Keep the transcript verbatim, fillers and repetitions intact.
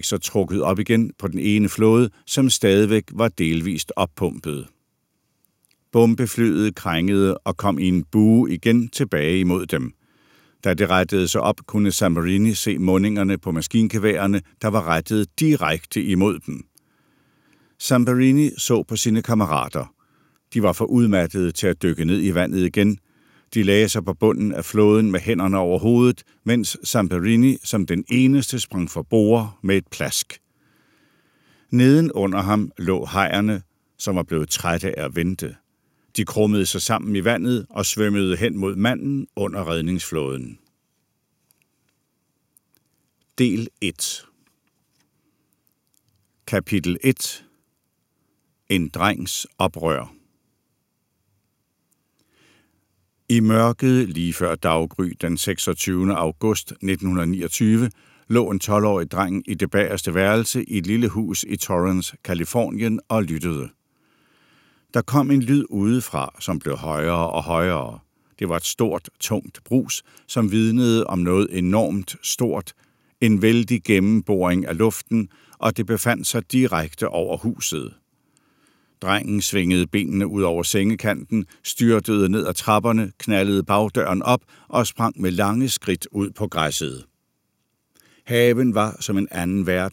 så trukket op igen på den ene flåde, som stadigvæk var delvist oppumpet. Bombeflyet krængede og kom i en bue igen tilbage imod dem. Da det rettede sig op, kunne Zamperini se mundingerne på maskingeværerne, der var rettet direkte imod dem. Zamperini så på sine kammerater. De var for udmattede til at dykke ned i vandet igen. De lagde sig på bunden af flåden med hænderne over hovedet, mens Zamperini som den eneste sprang for bord med et plask. Neden under ham lå hajerne, som var blevet trætte af at vente. De krummede sig sammen i vandet og svømmede hen mod manden under redningsflåden. Del et. Kapitel et. En drengs oprør. I mørket lige før daggry den seksogtyvende august nitten niogtyve lå en tolv-årig dreng i det bagerste værelse i et lille hus i Torrance, Californien og lyttede. Der kom en lyd udefra, som blev højere og højere. Det var et stort, tungt brus, som vidnede om noget enormt stort, en vældig gennemboring af luften, og det befandt sig direkte over huset. Drengen svingede benene ud over sengekanten, styrtede ned ad trapperne, knaldede bagdøren op og sprang med lange skridt ud på græsset. Haven var som en anden verden.